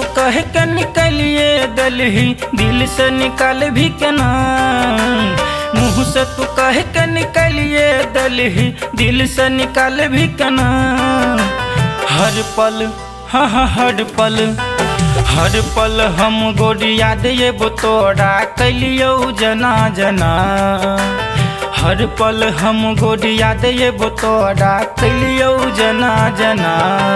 कह के निकलिए दलही दिल से निकाल भी के ना। मुँह से तू कह के निकलिए दलही दिल से निकाल भी के ना। हर पल हाँ हाँ हर पल हम गोरिया देबो तोरा कैलियो जना जना। हर पल हम गोरिया देबो तोरा कैलियो जना जना।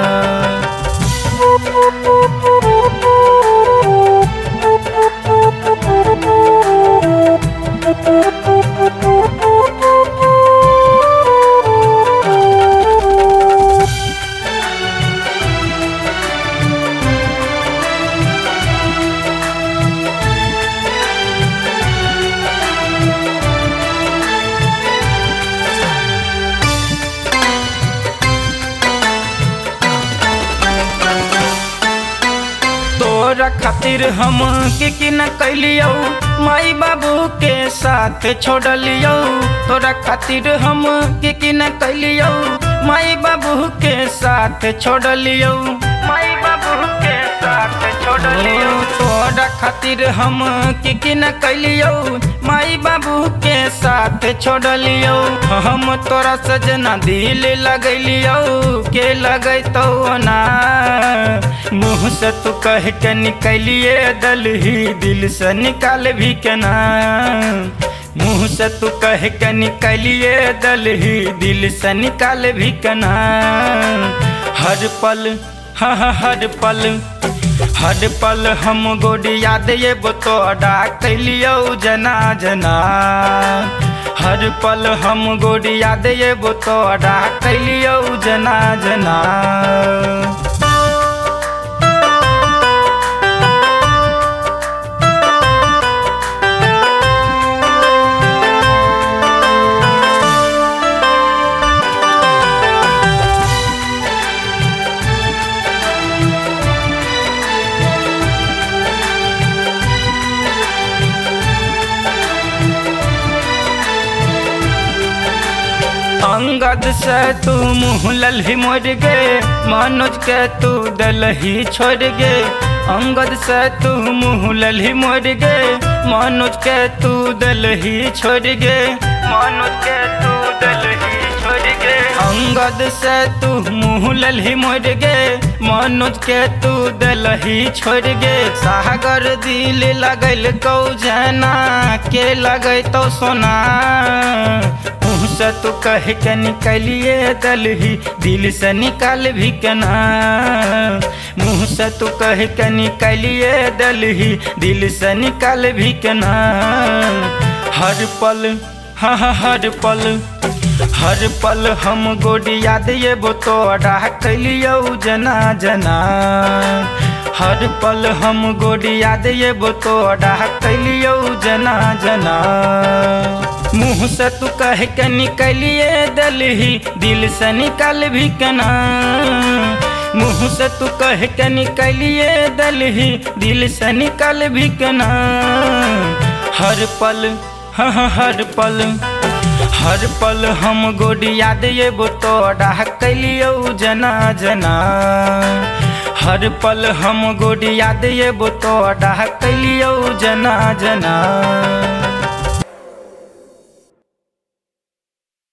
तोरा खातिर हम की न कैलियो माई बाबू के साथ छोड़लियो। तोरा खातिर हम की न कैलियो माई बाबू के साथ छोड़लियो। माई बाबू के साथ छोड़लियो। तोरा खातिर हम की न कैलियो माई बाबू के साथ छोड़लियो। हम तोरा सजना दिल लगलियो के लगैतो ना। मुँह से तू कह के निकलिए दलही दिल से निकाल भी के ना। मुँह से तू कह के निकलिए दलही दिल से निकाल भी के ना। हर पल हाँ हाँ हर पल हम गोरिया देबो तोरा कैलियो जना जना। हर पल हम गोरिया देबो तोरा कैलियो जना जना। अंगद से तू मुँह ललही मोड़ गे मनोज के तू दलही छोड़ गे। अंगद से तू मुँह ललही मोड़ गे मनोज के तू दलही छोड़ गे। मनोज के तू दलही छोड़ गे। अंगद से तू मुँह ललही मोड़ गे मनोज के तू दलही छोड़ गे। सागर दिल लगल कौ जना के लगे तो सोना। मुँह से तू कह के निकलिए दलही दिल से निकाल भी के ना। मुँह से तू कह के निकलिए दलही दिल से निकाल भी के ना। हर पल हाँ हाँ हर पल हम गोरिया देबो तोरा कैलियो जना जना। हर पल हम गोरिया देबो तोरा कैलियो जना जना। मुँह से तू कह के निकलिए दलही दिल से निकाल भी के ना। मुँह से तू कह के निकलिए दलही दिल से निकाल भी के ना। हर पल हाँ हाँ हर पल हम गोरिया देबो तोरा कैलियो जना जना। हर पल हम गोरिया देबो तोरा कैलियो जना जना।